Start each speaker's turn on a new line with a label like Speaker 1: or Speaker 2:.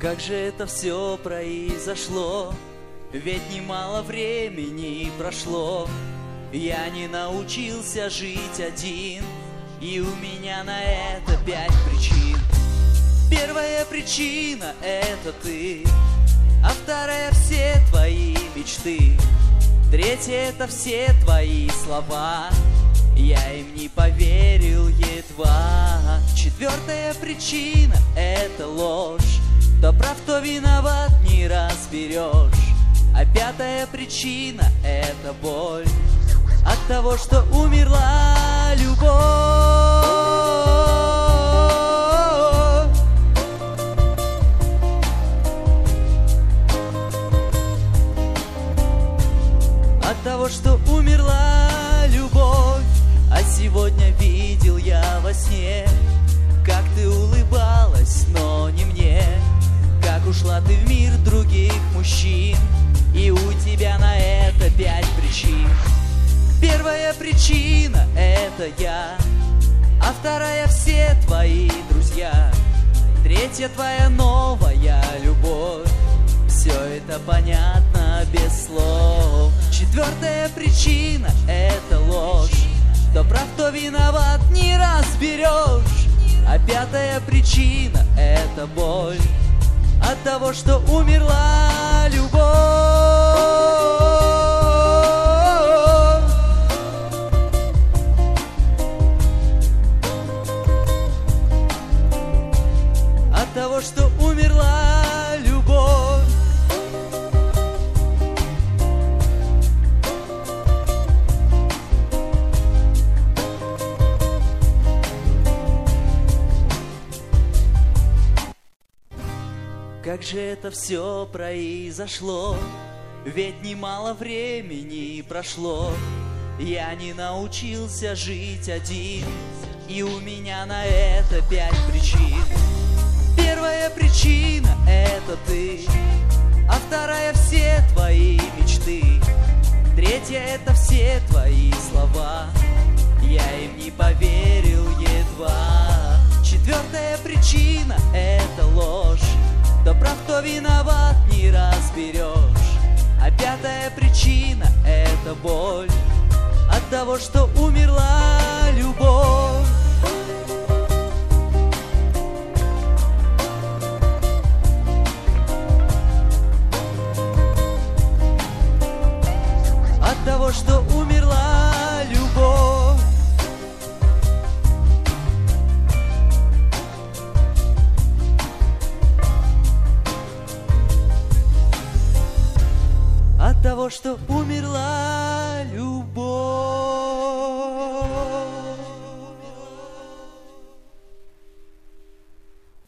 Speaker 1: Как же это все произошло? Ведь немало времени прошло. Я не научился жить один, и у меня на это 5 причин. Первая причина — это ты, а вторая — все твои мечты. Третья — это все твои слова, я им не поверил едва. Четвертая причина — это ложь, кто прав, кто виноват, не разберешь. А пятая причина — это боль от того, что умерла любовь. От того, что умерла любовь. А сегодня видел я во сне, как ты улыбалась, но не мне. Как ушла ты в мир других мужчин, и у тебя на это 5 причин. Первая причина — это я, а вторая — все твои друзья. Третья — твоя новая любовь. Все это понятно без слов. Четвертая причина — это ложь, кто прав, кто виноват, не разберешь. А пятая причина — это боль от того, что умерла любовь. От того, что умерла любовь. Как же это все произошло? Ведь немало времени прошло. Я не научился жить один, и у меня на это 5 причин. Первая причина — это ты, а вторая — все твои мечты. Третья — это все твои слова, я им не поверил едва. Четвертая причина — это ложь, кто прав, кто виноват, не разберешь. А пятая причина — это боль от того, что умерла любовь. От того, что умерла любовь. От того, что умерла